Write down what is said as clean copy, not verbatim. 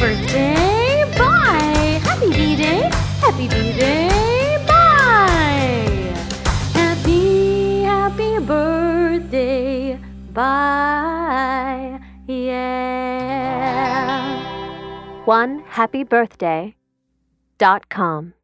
birthday, bye. Happy B-Day, happy B-Day, bye. Happy birthday, bye, yeah. OneHappyBirthday.com